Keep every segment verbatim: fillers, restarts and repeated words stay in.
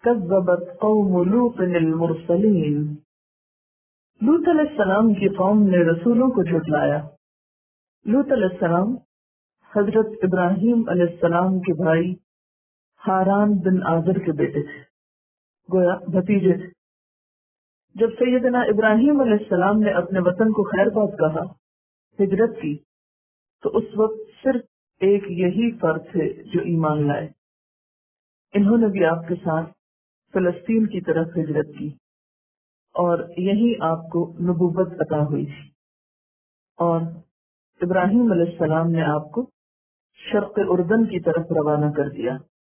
کذبت قوم لوط المرسلین، لوط علیہ السلام کی قوم نے رسولوں کو جھٹلایا۔ لوط علیہ السلام حضرت ابراہیم علیہ السلام کے بھائی ہاران بن آزر کے بیٹے تھے، گویا بھتیجے تھے۔ جب سیدنا ابراہیم علیہ السلام نے اپنے وطن کو خیر بات کہا، ہجرت کی، تو اس وقت صرف ایک یہی فرد تھے جو ایمان لائے۔ انہوں نے بھی آپ کے ساتھ فلسطین کی طرف ہجرت کی اور یہی آپ کو نبوت عطا ہوئی تھی، اور ابراہیم علیہ السلام نے آپ کو شرق اردن کی طرف روانہ کر دیا۔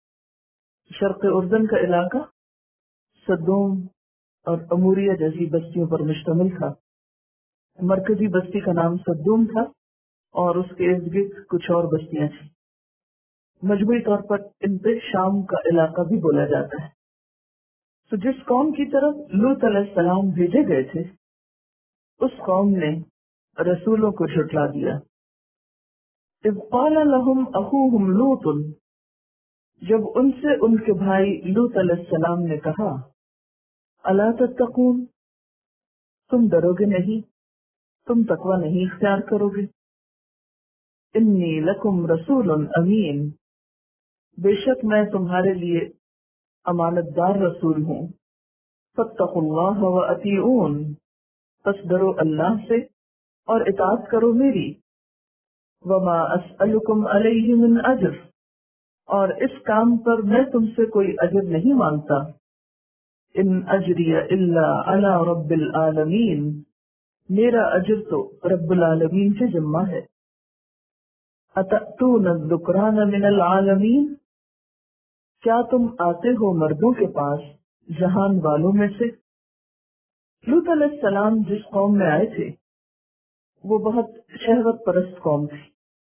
شرق اردن کا علاقہ سدوم اور اموریہ جیسی بستیوں پر مشتمل تھا۔ مرکزی بستی کا نام سدوم تھا اور اس کے ارد گرد کچھ اور بستیاں تھیں۔ مجموعی طور پر ان پہ شام کا علاقہ بھی بولا جاتا ہے۔ تو جس قوم کی طرف لوط علیہ السلام بھیجے گئے تھے، اس قوم نے رسولوں کو جھٹلا دیا۔ اذ قال لهم اخوهم لوط، جب ان سے ان کے بھائی لوط علیہ السلام نے کہا، الا تتقون، تم ڈرو گے نہیں، تم تقوی نہیں اختیار کرو گے۔ انی لکم رسول امین، بے شک میں تمہارے لیے امانت دار رسول ہوں۔ فاتقوا اللہ واطیعون، پس ڈرو اللہ سے اور اطاعت کرو میری۔ وما اسألکم علیہ من اجر، اور اس کام پر میں تم سے کوئی اجر نہیں مانگتا۔ ان اجری الا علی رب العالمین، میرا اجر تو رب العالمین سے ذمہ ہے۔ اتأتون الذکران من العالمین، کیا تم آتے ہو مردوں کے پاس جہان والوں میں سے؟ لوط علیہ السلام جس قوم میں آئے تھے وہ بہت شہوت پرست قوم تھی،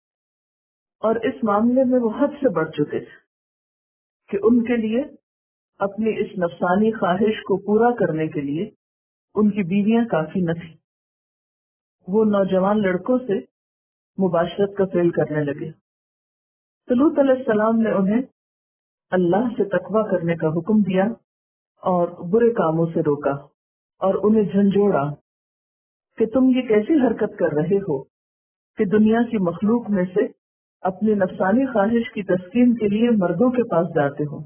اور اس معاملے میں وہ حد سے بڑھ چکے تھے کہ ان کے لیے اپنی اس نفسانی خواہش کو پورا کرنے کے لیے ان کی بیویاں کافی نہ تھیں۔ وہ نوجوان لڑکوں سے مباشرت کا فعل کرنے لگے۔ تو لوط علیہ السلام نے انہیں اللہ سے تقوی کرنے کا حکم دیا اور برے کاموں سے روکا، اور انہیں جھنجھوڑا کہ تم یہ کیسی حرکت کر رہے ہو کہ دنیا کی مخلوق میں سے اپنی نفسانی خواہش کی تسکین کے لیے مردوں کے پاس جاتے ہو۔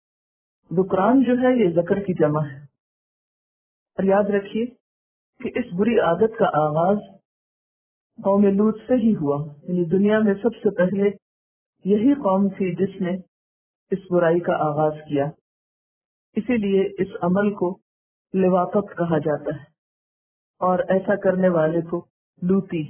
ذکران جو ہے یہ ذکر کی جمع ہے، اور یاد رکھیے کہ اس بری عادت کا آغاز قوم لوط سے ہی ہوا، یعنی دنیا میں سب سے پہلے یہی قوم تھی جس نے اس برائی کا آغاز کیا۔ اسی لیے اس عمل کو لواطت کہا جاتا ہے، اور ایسا کرنے والے کو لوطی۔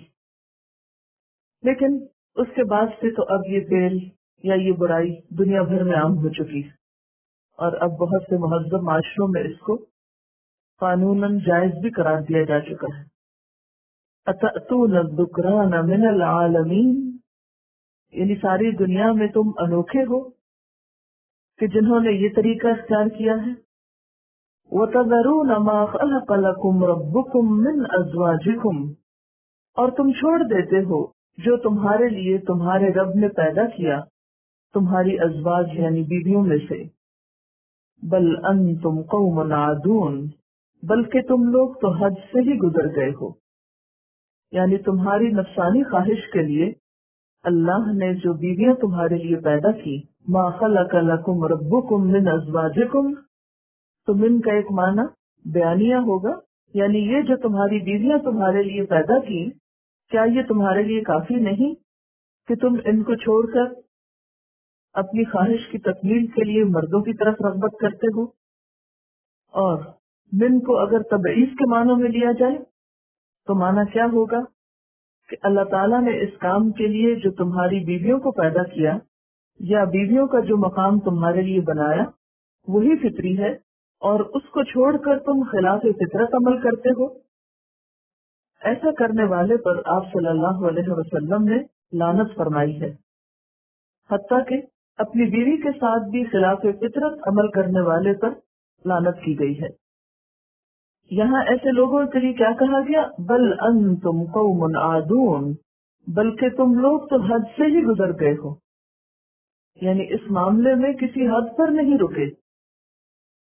لیکن اس کے بعد سے تو اب یہ فعل یا یہ برائی دنیا بھر میں عام ہو چکی ہے، اور اب بہت سے مہذب معاشروں میں اس کو قانوناً جائز بھی قرار دیا جا چکا ہے۔ اتأتون الذکران من العالمین، یعنی ساری دنیا میں تم انوکھے ہو کہ جنہوں نے یہ طریقہ اختیار کیا ہے۔ وَتَذَرُونَ مَا خَلَقَ لَكُمْ رَبُّكُمْ مِنْ أَزْوَاجِكُمْ، اور تم چھوڑ دیتے ہو جو تمہارے لیے تمہارے رب نے پیدا کیا تمہاری ازواج یعنی بیویوں میں سے۔ بل انتم قوم عادون، بلکہ تم لوگ تو حد سے ہی گزر گئے ہو، یعنی تمہاری نفسانی خواہش کے لیے اللہ نے جو بیویاں تمہارے لیے پیدا کی، ما خلق لکم ربکم من ازواجکم، تو من کا ایک معنی بیانیہ ہوگا، یعنی یہ جو تمہاری بیویاں تمہارے لیے پیدا کی، کیا یہ تمہارے لیے کافی نہیں کہ تم ان کو چھوڑ کر اپنی خواہش کی تکمیل کے لیے مردوں کی طرف رغبت کرتے ہو؟ اور من کو اگر تبعیض کے معنوں میں لیا جائے تو معنی کیا ہوگا کہ اللہ تعالیٰ نے اس کام کے لیے جو تمہاری بیویوں کو پیدا کیا یا بیویوں کا جو مقام تمہارے لیے بنایا وہی فطری ہے، اور اس کو چھوڑ کر تم خلاف فطرت عمل کرتے ہو۔ ایسا کرنے والے پر آپ صلی اللہ علیہ وسلم نے لعنت فرمائی ہے، حتیٰ کہ اپنی بیوی کے ساتھ بھی خلاف فطرت عمل کرنے والے پر لعنت کی گئی ہے۔ یہاں ایسے لوگوں کے لیے کیا کہا گیا؟ بل انتم قوم عادون، بلکہ تم لوگ تو حد سے ہی گزر گئے ہو، یعنی اس معاملے میں کسی حد پر نہیں رکے،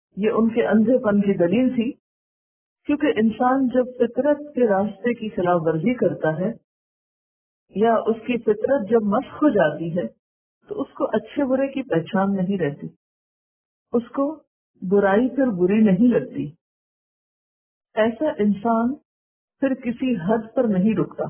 یہ ان کے اندھے پن کی دلیل تھی، کیونکہ انسان جب فطرت کے راستے کی خلاف ورزی کرتا ہے یا اس کی فطرت جب مسخ ہو جاتی ہے تو اس کو اچھے برے کی پہچان نہیں رہتی، اس کو برائی پھر بری نہیں لگتی۔ ایسا انسان پھر کسی حد پر نہیں رکتا۔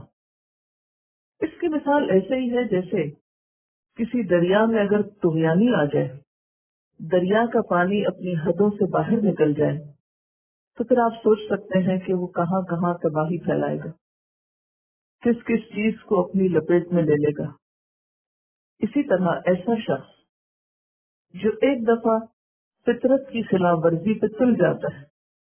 اس کی مثال ایسے ہی ہے جیسے کسی دریا میں اگر طغیانی آ جائے، دریا کا پانی اپنی حدوں سے باہر نکل جائے، تو پھر آپ سوچ سکتے ہیں کہ وہ کہاں کہاں تباہی پھیلائے گا، کس کس چیز کو اپنی لپیٹ میں لے لے گا۔ اسی طرح ایسا شخص جو ایک دفعہ فطرت کی خلاف ورزی پہ تل جاتا ہے،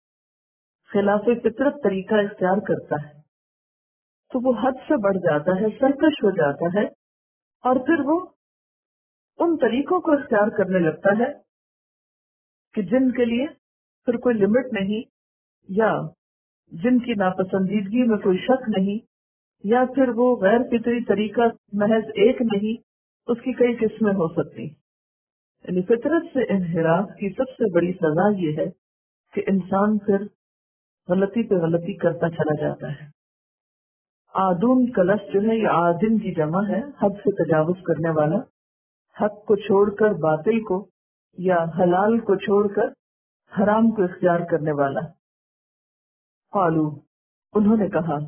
خلاف فطرت طریقہ اختیار کرتا ہے، تو وہ حد سے بڑھ جاتا ہے، سرکش ہو جاتا ہے، اور پھر وہ ان طریقوں کو اختیار کرنے لگتا ہے کہ جن کے لیے پھر کوئی لمٹ نہیں، یا جن کی ناپسندیدگی میں کوئی شک نہیں، یا پھر وہ غیر فطری طریقہ محض ایک نہیں، اس کی کئی قسمیں ہو سکتی۔ یعنی فطرت سے انحراف کی سب سے بڑی سزا یہ ہے کہ انسان پھر غلطی پہ غلطی کرتا چلا جاتا ہے۔ آدون کا لفظ جو ہے یہ آدن کی جمع ہے، حد سے تجاوز کرنے والا، حق کو چھوڑ کر باطل کو یا حلال کو چھوڑ کر حرام کو اختیار کرنے والا۔ قالو، انہوں نے کہا،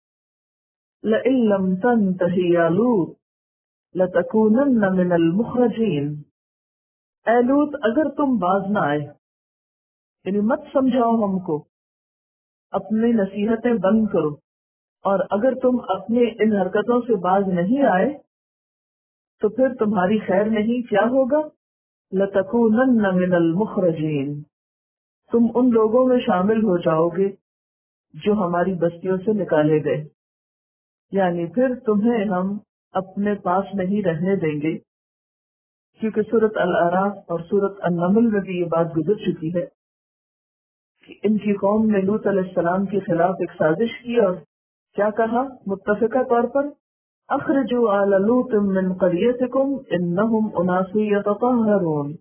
لئن لم تنتہ یا لوط لتکونن من المخرجین، اے لوط اگر تم باز نہ آئے، یعنی مت سمجھاؤ ہم کو، اپنی نصیحتیں بند کرو، اور اگر تم اپنے ان حرکتوں سے باز نہیں آئے تو پھر تمہاری خیر نہیں، کیا ہوگا؟ لتکونن من المخرجین، تم ان لوگوں میں شامل ہو جاؤ گے جو ہماری بستیوں سے نکالے گئے، یعنی پھر تمہیں ہم اپنے پاس نہیں رہنے دیں گے، کیونکہ سورۃ الاعراف اور سورۃ النمل میں بھی یہ بات گزر چکی ہے کہ ان کی قوم نے لوط علیہ السلام کے خلاف ایک سازش کی اور کیا کہا متفقہ طور پر، اخرجوا آل لوط من قریتکم انہم اناس یتطہرون،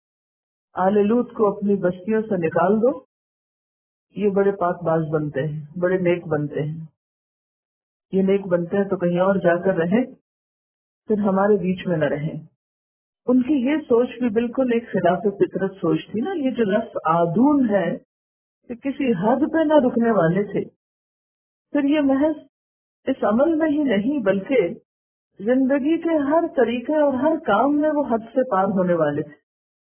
آل لوط کو اپنی بستیوں سے نکال دو، یہ بڑے پاک باز بنتے ہیں، بڑے نیک بنتے ہیں، یہ نیک بنتے ہیں تو کہیں اور جا کر رہیں، پھر ہمارے بیچ میں نہ رہیں۔ ان کی یہ سوچ بھی بالکل ایک خلاف فطرت سوچ تھی نا۔ یہ جو لفظ آدون ہے کہ کسی حد پہ نہ رکنے والے تھے، پھر یہ محض اس عمل میں ہی نہیں بلکہ زندگی کے ہر طریقے اور ہر کام میں وہ حد سے پار ہونے والے تھے۔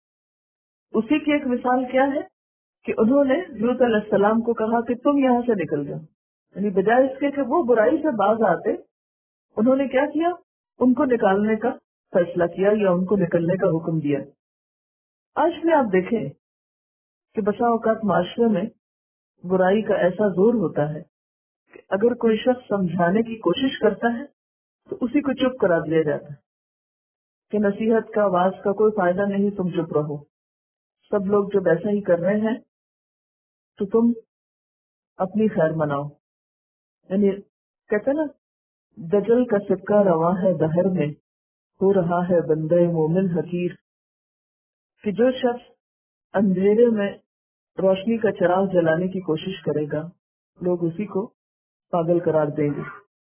اسی کی ایک مثال کیا ہے کہ انہوں نے لوط علیہ السلام کو کہا کہ تم یہاں سے نکل جاؤ، یعنی بجائے اس کے کہ وہ برائی سے باز آتے، انہوں نے کیا کیا؟ ان کو نکالنے کا فیصلہ کیا یا ان کو نکلنے کا حکم دیا۔ آج بھی آپ دیکھیں کہ بسا اوقات معاشرے میں برائی کا ایسا زور ہوتا ہے کہ اگر کوئی شخص سمجھانے کی کوشش کرتا ہے تو اسی کو چپ کرا دیا جاتا ہے کہ نصیحت کا واز کا کوئی فائدہ نہیں، تم چپ رہو، سب لوگ جب ایسا ہی کر رہے ہیں تو تم اپنی خیر مناؤ۔ یعنی کہتے نا، دجل کا سکہ رواں ہے دہر میں، ہو رہا ہے بندے مومن حقیر، کہ جو شخص اندھیرے میں روشنی کا چراغ جلانے کی کوشش کرے گا لوگ اسی کو پاگل قرار دیں گے۔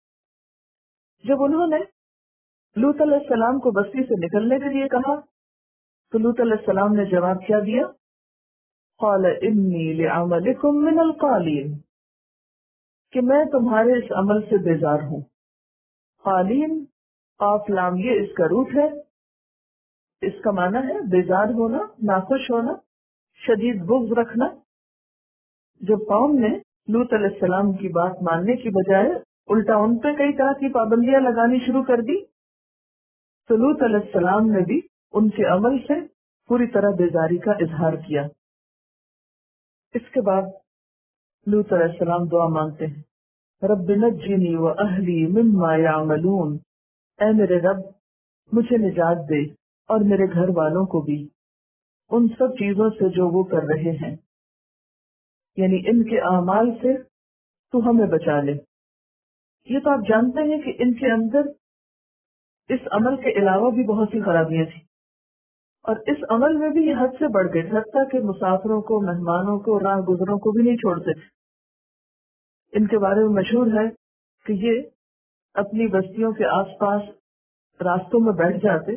جب انہوں نے لوط علیہ السلام کو بستی سے نکلنے کے لیے کہا تو لوط علیہ السلام نے جواب کیا دیا؟ قال انی لعملکم من القالین، کہ میں تمہارے اس عمل سے بیزار ہوں۔ قالین، قاف لام یہ اس کا روٹ ہے، اس کا معنی ہے بیزار ہونا، ناخوش ہونا، شدید بغض رکھنا۔ جب قوم نے لوط علیہ السلام کی بات ماننے کی بجائے الٹا ان پہ کئی طرح کی پابندیاں لگانی شروع کر دی تو لوط علیہ السلام نے بھی ان کے عمل سے پوری طرح بیزاری کا اظہار کیا۔ اس کے بعد لوط علیہ السلام دعا مانگتے ہیں، رب نجنی و اہلی مما یعملون، اے میرے رب مجھے نجات دے اور میرے گھر والوں کو بھی ان سب چیزوں سے جو وہ کر رہے ہیں، یعنی ان کے اعمال سے تو ہمیں بچا لے۔ یہ تو آپ جانتے ہیں کہ ان کے اندر اس عمل کے علاوہ بھی بہت سی خرابیاں تھیں، اور اس عمل میں بھی یہ حد سے بڑھ گئے، حتیٰ کہ مسافروں کو، مہمانوں کو، راہ گزروں کو بھی نہیں چھوڑتے تھے۔ ان کے بارے میں مشہور ہے کہ یہ اپنی بستیوں کے آس پاس راستوں میں بیٹھ جاتے،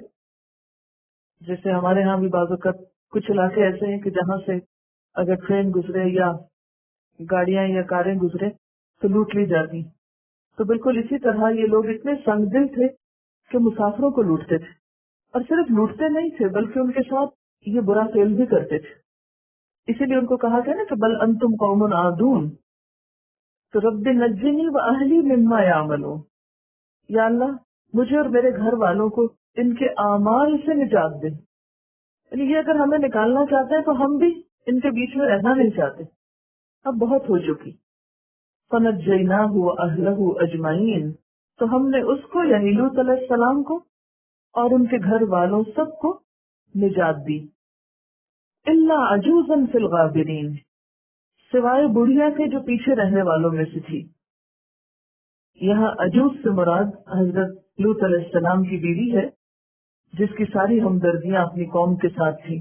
جیسے ہمارے ہاں بھی بعض اوقات کچھ علاقے ایسے ہیں کہ جہاں سے اگر ٹرین گزرے یا گاڑیاں یا کاریں گزرے تو لوٹ لی جاتی، تو بالکل اسی طرح یہ لوگ اتنے سنگ دل تھے کہ مسافروں کو لوٹتے تھے، اور صرف لوٹتے نہیں تھے بلکہ ان کے ساتھ یہ برا فعل بھی کرتے تھے۔ اسی لیے ان کو کہا گیا نا کہ بل انتم قوم عادون، تو رب نجنی و اہلی مما یعملون، یا اللہ مجھے اور میرے گھر والوں کو ان کے اعمال سے نجات دے۔ یعنی یہ اگر ہمیں نکالنا چاہتے ہیں تو ہم بھی ان کے بیچ میں رہنا نہیں چاہتے، اب بہت ہو چکی۔ فنجیناہ واہلہ اجمعین، تو ہم نے اس کو یعنی لوط علیہ السلام کو اور ان کے گھر والوں سب کو نجات دی۔ الا عجوزا فی الغابرین، سوائے بڑھیا کے جو پیچھے رہنے والوں میں سے تھی۔ یہاں عجوز سے مراد حضرت لوط علیہ السلام کی بیوی ہے، جس کی ساری ہمدردیاں اپنی قوم کے ساتھ تھیں،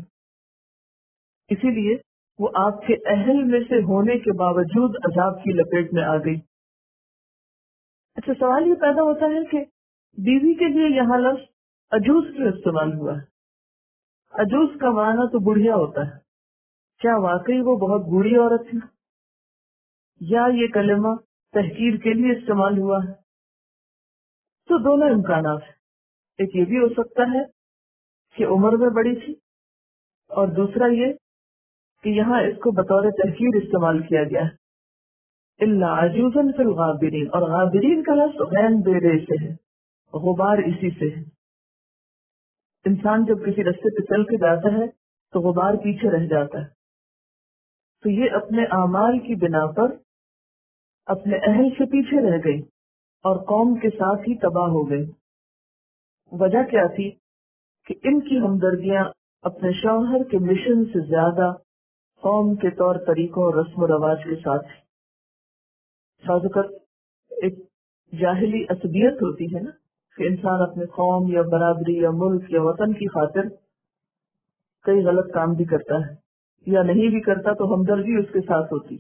اسی لیے وہ آپ کے اہل میں سے ہونے کے باوجود عذاب کی لپیٹ میں آ گئی۔ اچھا، سوال یہ پیدا ہوتا ہے کہ بیوی کے لیے یہاں لفظ عجوز کیوں استعمال ہوا ہے؟ عجوز کا معنی تو بڑھیا ہوتا ہے، کیا واقعی وہ بہت بوڑھی عورت تھی، یا یہ کلمہ تحقیر کے لیے استعمال ہوا ہے؟ تو دونوں امکانات ہیں، ایک یہ بھی ہو سکتا ہے کہ عمر میں بڑی تھی، اور دوسرا یہ کہ یہاں اس کو بطور تحقیر استعمال کیا گیا ہے۔ الا عجوزا فی الغابرین، اور غابرین کا لفظ غین بیرے سے ہے، غبار اسی سے ہے۔ انسان جب کسی رستے پہ چل کے جاتا ہے تو غبار پیچھے رہ جاتا ہے، تو یہ اپنے اعمال کی بنا پر اپنے اہل سے پیچھے رہ گئی اور قوم کے ساتھ ہی تباہ ہو گئی۔ وجہ کیا تھی کہ ان کی ہمدردیاں اپنے شوہر کے مشن سے زیادہ قوم کے طور طریقوں اور رسم و رواج کے ساتھ تھی۔ بعض اوقات ایک جاہلی عصبیت ہوتی ہے نا کہ انسان اپنے قوم یا برادری یا ملک یا وطن کی خاطر کئی غلط کام بھی کرتا ہے، یا نہیں بھی کرتا تو ہمدردی اس کے ساتھ ہوتی۔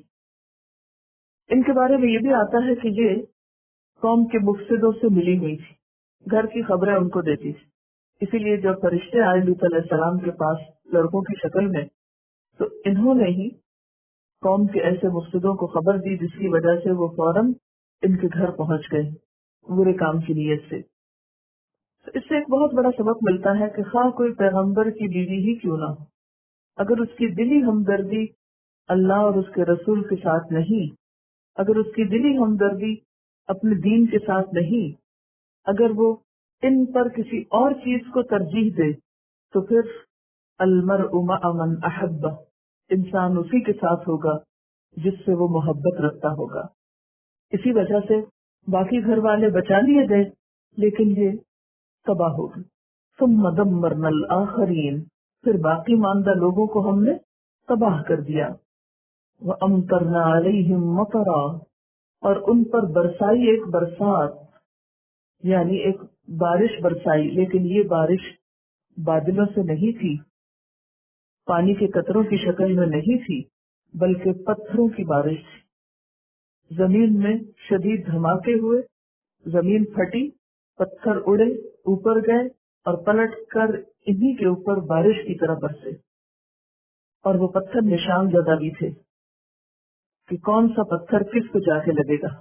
ان کے بارے میں یہ بھی آتا ہے کہ یہ قوم کے مفسدوں سے ملی ہوئی تھی، گھر کی خبریں ان کو دیتی تھی، اسی لیے جب فرشتے آئے لوط علیہ السلام کے پاس لڑکوں کی شکل میں، تو انہوں نے ہی قوم کے ایسے مفسدوں کو خبر دی، جس کی وجہ سے وہ فوراً ان کے گھر پہنچ گئے برے کام کی نیت سے۔ تو اس سے ایک بہت بڑا سبق ملتا ہے کہ خواہ کوئی پیغمبر کی بیوی ہی کیوں نہ ہو، اگر اس کی دلی ہمدردی اللہ اور اس کے رسول کے ساتھ نہیں، اگر اس کی دلی ہمدردی اپنے دین کے ساتھ نہیں، اگر وہ ان پر کسی اور چیز کو ترجیح دے، تو پھر المرء مع من احب، انسان اسی کے ساتھ ہوگا جس سے وہ محبت رکھتا ہوگا۔ اسی وجہ سے باقی گھر والے بچا لیے گئے، لیکن یہ تباہ ہو گئے۔ ثم دمرنا الآخرین، پھر باقی ماندہ لوگوں کو ہم نے تباہ کر دیا۔ وَأَمْطَرْنَا عَلَيْهِمْ مَطَرًا، اور ان پر برسائی ایک برسات، یعنی ایک بارش برسائی، لیکن یہ بارش بادلوں سے نہیں تھی، پانی کے قطروں کی شکل میں نہیں تھی، بلکہ پتھروں کی بارش تھی۔ زمین میں شدید دھماکے ہوئے، زمین پھٹی، پتھر اڑے، اوپر گئے اور پلٹ کر انہی کے اوپر بارش کی طرح برسے، اور وہ پتھر نشان زدہ بھی تھے کہ کون سا پتھر کس کو جا کے لگے گا۔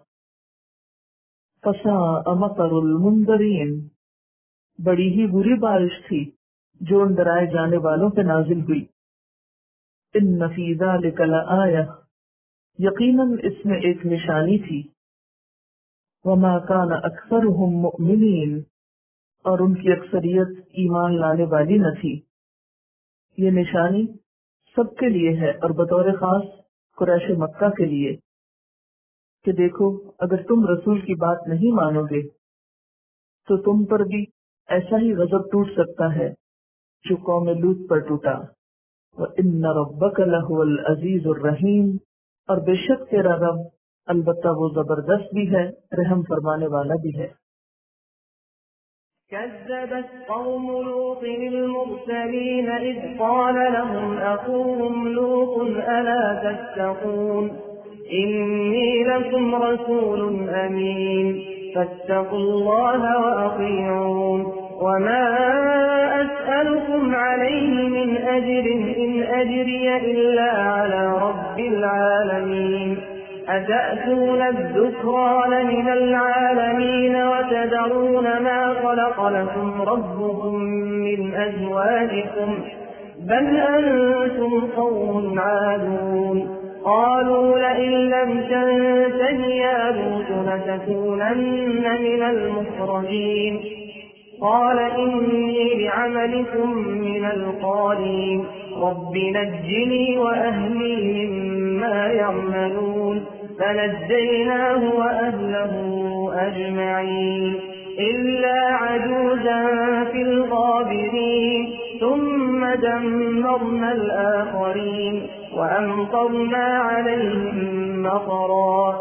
فَسَاءَ مَطَرُ الْمُنذَرِينَ، بڑی ہی بری بارش تھی جو ان ڈرائے جانے والوں پہ نازل ہوئی۔ إِنَّ فِي ذَلِكَ لَآيَةً، یقیناً اس میں ایک نشانی تھی۔ وَمَا كَانَ أَكْثَرُهُم مُؤْمِنِينَ، اور ان کی اکثریت ایمان لانے والی نہ تھی۔ یہ نشانی سب کے لیے ہے، اور بطور خاص قریش مکہ کے لیے، کہ دیکھو اگر تم رسول کی بات نہیں مانو گے تو تم پر بھی ایسا ہی غضب ٹوٹ سکتا ہے جو قوم لوط پر ٹوٹا۔ وَإِنَّ رَبَّكَ لَهُوَ الْعَزِيزُ الرَّحِيمُ، اور بے شک تیرا رب البتہ وہ زبردست بھی ہے، رحم فرمانے والا بھی ہے۔ كذبت قوم لوط المرسلين إذ قال لهم أخوهم لوط ألا تتقون إني لكم رسول أمين فاتقوا الله وأطيعون وما أسألكم عليه من أجر إن أجري إلا على رب العالمين أتأتون الذكران من العالمين وتذرون ما خلق لكم ربكم من أزواجكم بل أنتم قوم عادون قالوا لئن لم تنته يا لوط لتكونن من المخرجين قال إني لعملكم من القالين رب نجني وأهلي مما يعملون فنجيناه وأهله أجمعين إلا عجوزا في الغابرين ثم دمرنا الآخرين وأمطرنا عليهم مطرا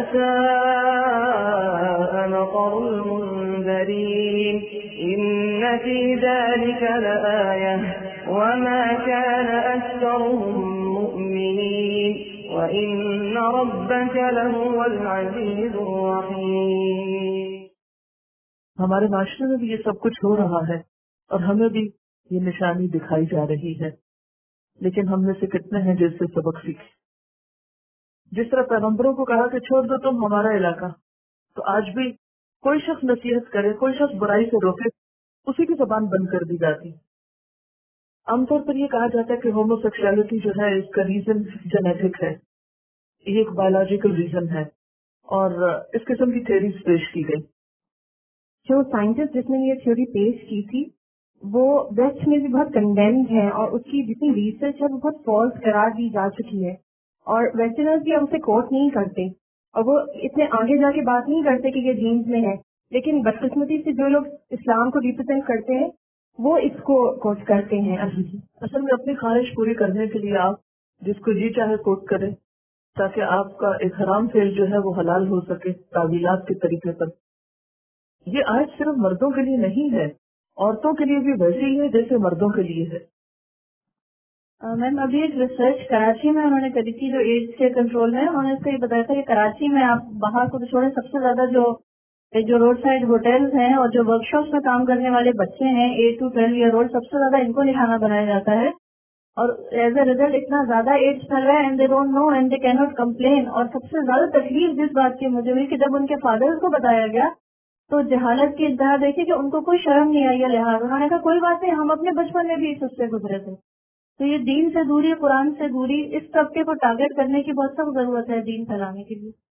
فساء مطر المنذرين إن في ذلك لآية وما كان أكثرهم مؤمنين وإن ربك لهو العزيز الرحيم. ہمارے معاشرے میں بھی یہ سب کچھ ہو رہا ہے اور ہمیں بھی یہ نشانی دکھائی جا رہی ہے، لیکن ہم میں سے کتنے ہیں جس سے سبق سیکھے؟ جس طرح پیغمبروں کو کہا کہ چھوڑ دو تم ہمارا علاقہ، تو آج بھی کوئی شخص نصیحت کرے، کوئی شخص برائی سے روکے، اسی کی زبان بند کر دی جاتی. عام طور پر یہ کہا جاتا ہے کہ ہومو سیکشوالٹی جو ہے اس کا ریزن جینیٹک ہے، یہ ایک بایولوجیکل ریزن ہے، اور اس قسم کی تھیوریز پیش کی گئی. جو سائنٹسٹ جس نے یہ تھیوری پیش کی تھی وہ ویسٹ میں بھی بہت کنڈیمڈ ہے اور اس کی جتنی ریسرچ ہے وہ بہت فالس قرار دی جا چکی ہے، اور ویسٹرنرز بھی ہم اسے کوٹ نہیں کرتے اور وہ اتنے آگے جا کے بات نہیں کرتے کہ یہ جینز میں ہے، لیکن بدقسمتی سے جو لوگ اسلام کو ریپرزینٹ کرتے ہیں وہ اس کو کوٹ کرتے ہیں. اصل میں اپنی خواہش پوری کرنے کے لیے آپ جس کو جی چاہے کوٹ کریں تاکہ آپ کا ایک حرام فعل جو ہے وہ حلال ہو سکے تعویلات کے طریقے پر. یہ آج صرف مردوں کے لیے نہیں ہے، عورتوں کے لیے بھی ویسے ہی ہے جیسے مردوں کے لیے ہے. میم ابھی ایک ریسرچ کراچی میں انہوں نے کری تھی جو ایڈز کے کنٹرول میں، انہوں نے اس کو یہ بتایا تھا کہ کراچی میں آپ باہر کو چھوڑیں سب سے زیادہ جو جو روڈ سائڈ ہوٹلز ہیں اور جو ورک شاپس میں کام کرنے والے بچے ہیں eight to twelve year old, سب سے زیادہ ان کو نشانہ بنایا جاتا ہے، اور ایز اے ریزلٹ اتنا زیادہ ایڈز پھیل رہا ہے and they don't know and they کی ناٹ کمپلین. اور سب سے زیادہ تکلیف جس بات کی مجھے ہوئی کہ جب ان کے فادر کو بتایا گیا تو جہالت کی انتہا دیکھی کہ ان کو کوئی شرم نہیں آئی ہے لحاظ. انہوں نے کہا کوئی بات نہیں، ہم اپنے بچپن میں بھی اس سے گزرے تھے. تو یہ دین سے دوری، قرآن سے دوری، اس طبقے کو ٹارگیٹ کرنے کی بہت سخت ضرورت ہے دین پھیلانے کے لیے.